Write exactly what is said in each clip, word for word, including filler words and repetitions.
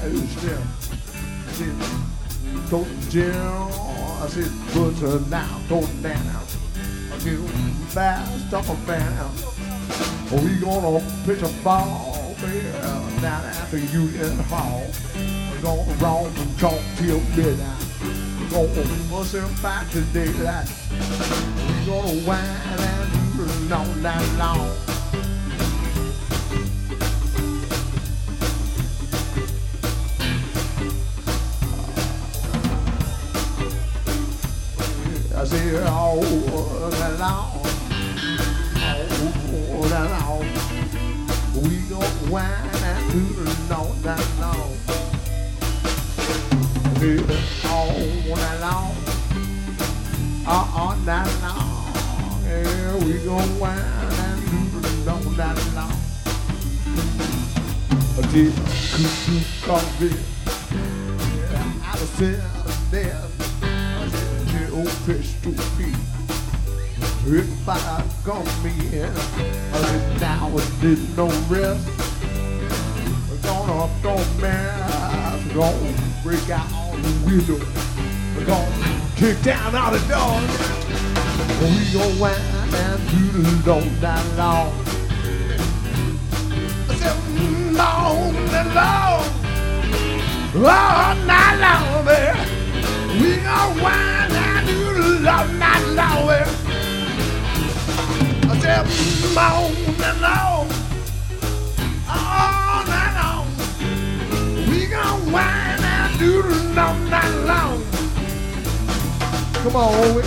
step. I said, go to jail. I said, put her down, go down. I said, fast up and down. We gonna pitch a ball, baby, down at the Union Hall. We're gonna roll and talk till midnight. We're gonna bust them back to daylight. We're gonna whine and do it all night long. I said, all night long. All night long. We gon' whine and do it all night long. All night long. All night long. Yeah, we gon' whine and do it all night long. I did cuckoo coffee. Yeah, I was sitting there. I said, old pistol Pete. If I come in, I said, now it did no rest. We're gonna throw man, we're gonna break out all the windows. We're gonna kick down all the doors. We gonna whine and do the all night long. I said, long and long, all night long, baby. We gonna whine and do the all night long, baby. I said, long and long, all night long. We gon' whine and do it all night long. Come on, Owen.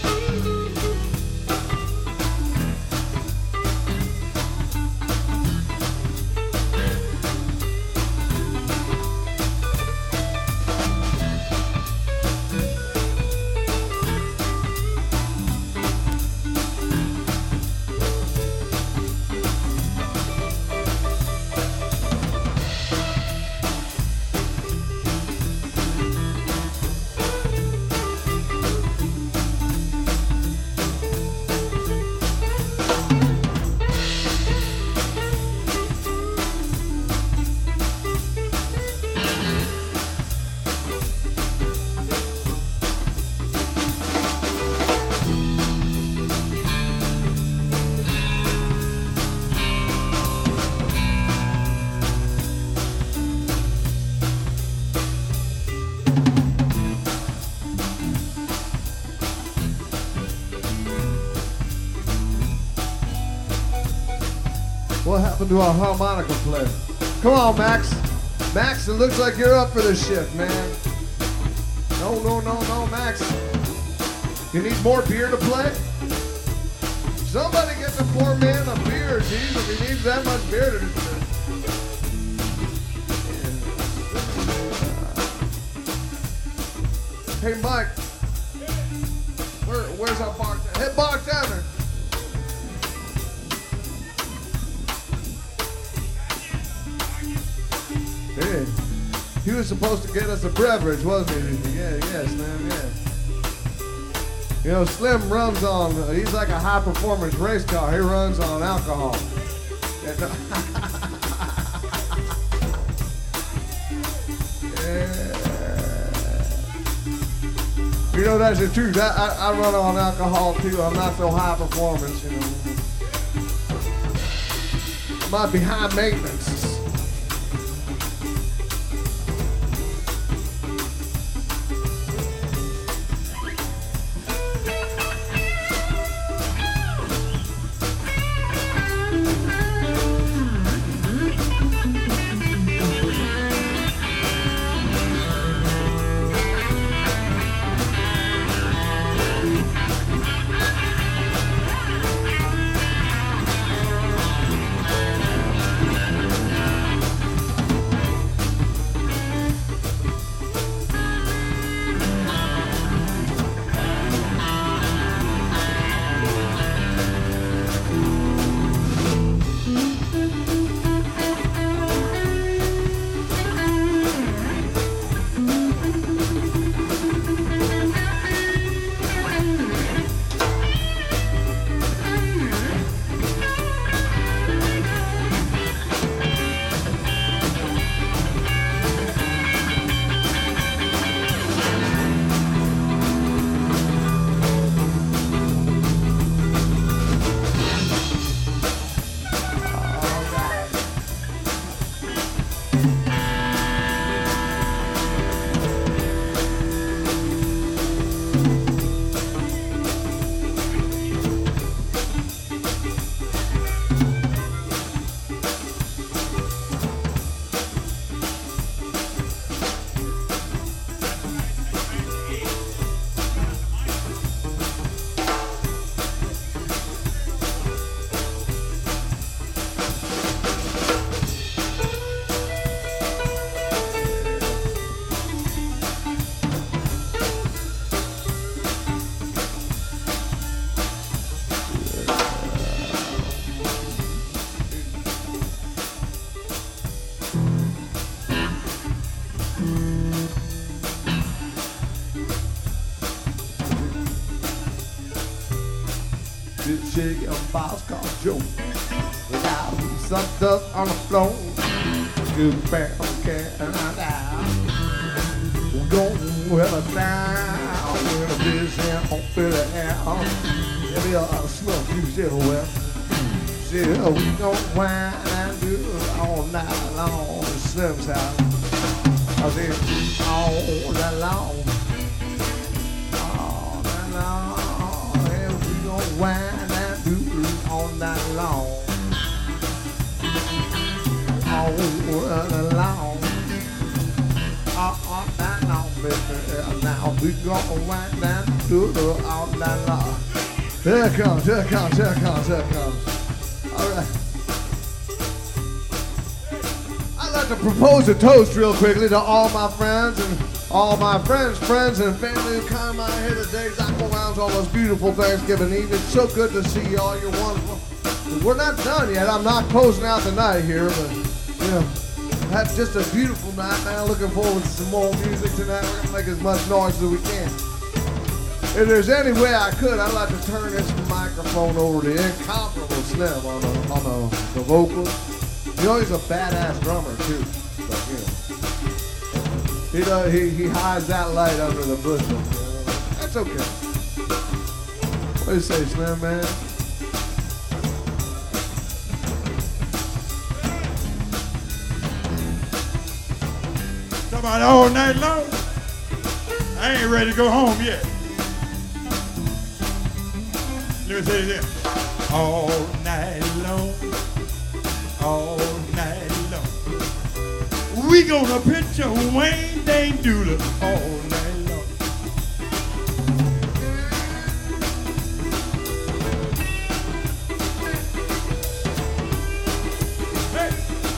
What happened to our harmonica player? Come on, Max. Max, it looks like you're up for this shit, man. No, no, no, no, Max. You need more beer to play? Somebody get the poor man a beer, geez, if he needs that much beer to do. Hey, Mike. Where, where's our bartender? Hey, bartender. Hey, he was supposed to get us a beverage, wasn't he? Yeah, yes, man, yeah. You know, Slim runs on, uh, he's like a high-performance race car. He runs on alcohol. Yeah, no. Yeah. You know, that's the truth. I, I, I run on alcohol, too. I'm not so high-performance, you know. Might be high maintenance. shaking box called Joe. Without some dust on the floor. Good bear can down. We're going well down. We're a busy on the air. If you are smoke, you sit well. See, we gon' wine and do it all night long. The Slim's house. I said, all night long. All night long. Yeah, we gon' wine and do it all night long. All night long. All night long, baby. Now we gon' wine and do it all night long. Here it comes, here it comes, here it comes, here it comes. All right. I'd like to propose a toast real quickly to all my friends and all my friends, friends, and family who come out here today. Zaco Lounge on this beautiful Thanksgiving Eve. It's so good to see you all. You're wonderful. But we're not done yet. I'm not closing out the night here, but you know, that's just a beautiful night, man. Looking forward to some more music tonight. We're gonna make as much noise as we can. If there's any way I could, I'd like to turn this microphone over to the incomparable Slim on the on the, the vocals. You know he's a badass drummer too. But, you know, he does, he he hides that light under the bushel. You know? That's okay. What do you say, Slim, man? Talk about all night long. I ain't ready to go home yet. Let me say it again. All night long, all night long. We gonna picture Wayne Dane Doodle all night long. Hey.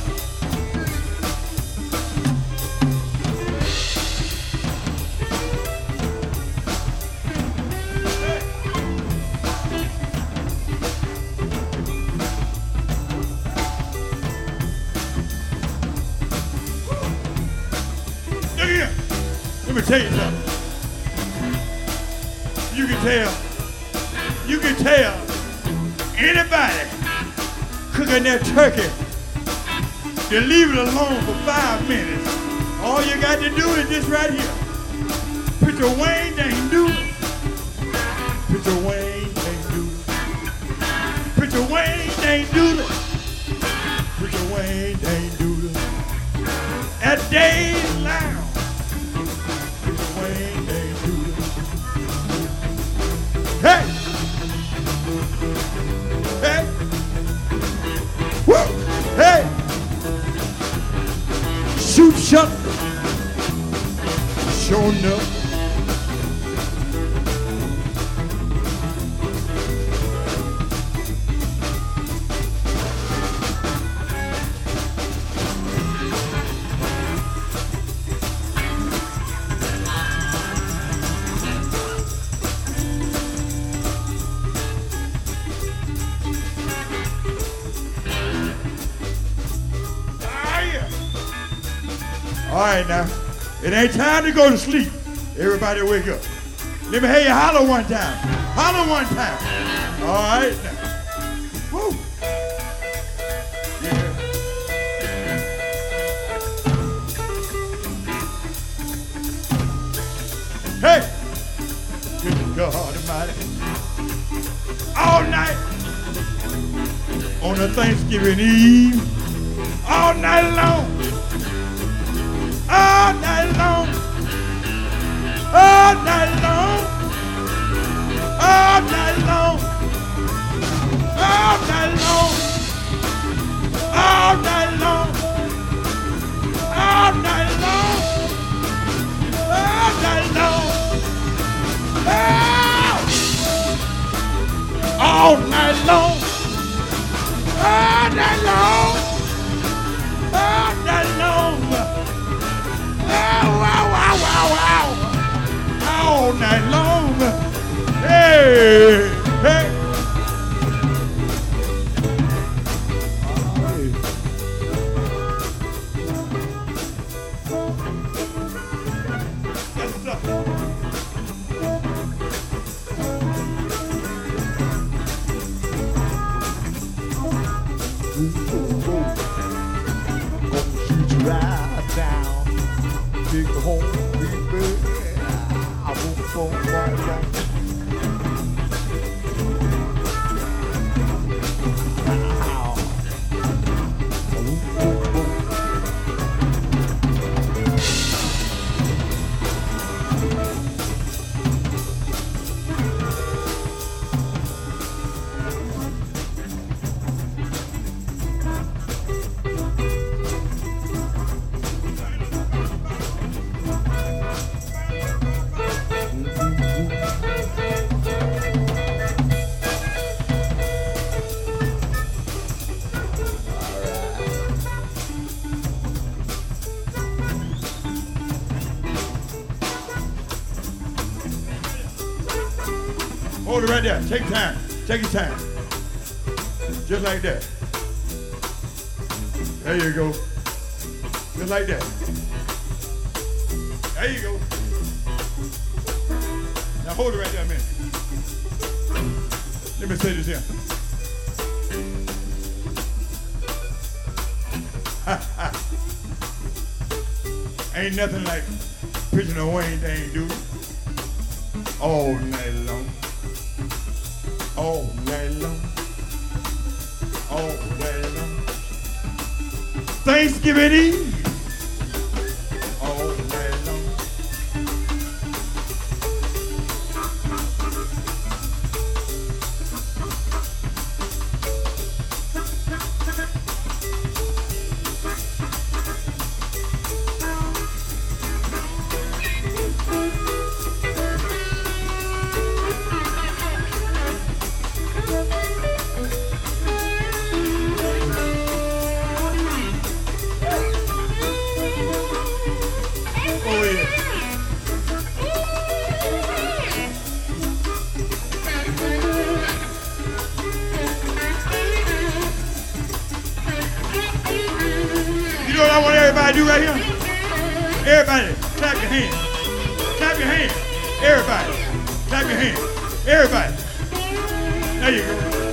Let me tell you something. You can tell, you can tell anybody cooking that turkey to leave it alone for five minutes. All you got to do is this right here. Put your Wayne Dane Doodle. Put your Wayne Dane Doodle. Put your Wayne Dane Doodle. Put your Wayne Dane Doodle. At Days Lounge. Hey! Hey! Woo! Hey! Shoot shot! Sure enough. All right now, it ain't time to go to sleep. Everybody wake up. Let me hear you holler one time. Holler one time. All right now. Woo. Yeah. Hey. Good God Almighty. All night on a Thanksgiving Eve. All night long. All night long, all night long, all night long, all night long, all night long, all night long, all night long, all night long, all night long, all night long. Wow, wow, wow, wow. All night long. Hey, hey. take me home, baby. I won't fall right down. Hold it right there. Take time. Take your time. Just like that. There you go. Just like that. There you go. Now hold it right there a minute. Let me say this here. Ain't nothing like pitching a Wayne thing, dude. All night long. All night long. All night long. Thanksgiving Eve. All night long. You know what I want everybody to do right here? Everybody, clap your hands. Clap your hands. Everybody, clap your hands. Everybody. There you go.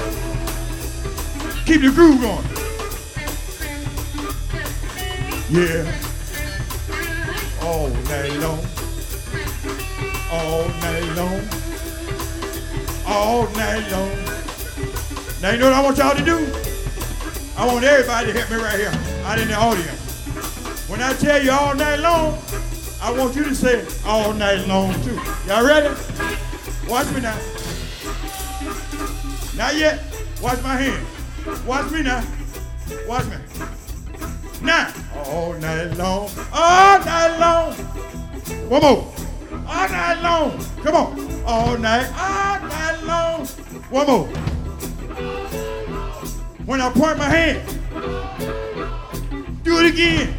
Keep the groove going. Yeah. All night long. All night long. All night long. Now you know what I want y'all to do? I want everybody to help me right here, out in the audience. When I tell you all night long, I want you to say all night long too. Y'all ready? Watch me now. Not yet. Watch my hand. Watch me now. Watch me. Now. All night long. All night long. One more. All night long. Come on. All night. All night long. One more. When I point my hand, do it again.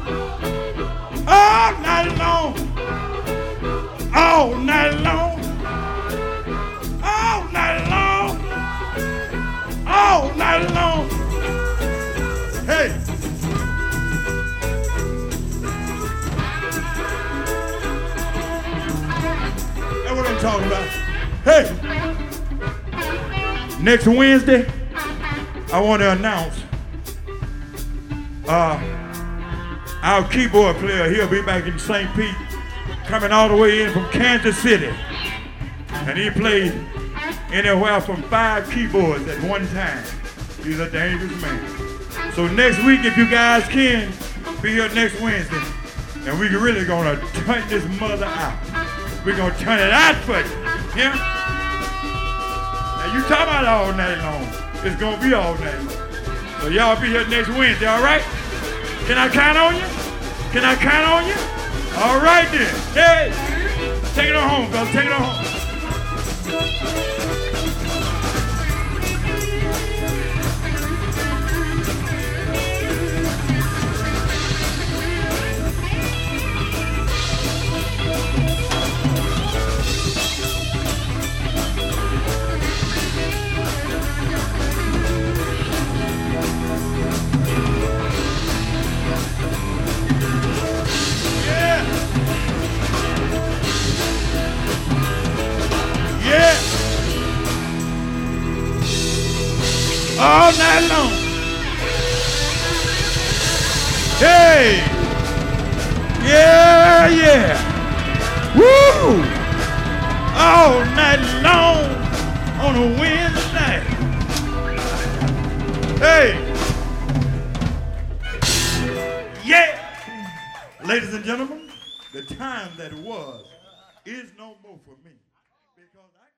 All night long. All night long. All night long. All night long. Hey. That's what I'm talking about. Hey. Next Wednesday, I want to announce uh, our keyboard player. He'll be back in Saint Pete, coming all the way in from Kansas City. And he played anywhere from five keyboards at one time. He's a dangerous man. So next week, if you guys can, be here next Wednesday. And we're really gonna turn this mother out. We're gonna turn it out for you. Yeah? Now you talk about it all night long. It's gonna be all night long. So y'all be here next Wednesday, all right? Can I count on you? Can I count on you? All right then. Hey, take it on home, fellas. Take it on home. All night long. Hey! Yeah! yeah. Woo! All night long on a Wednesday night. Hey. Yeah. Ladies and gentlemen, the time that was is no more for me. Because I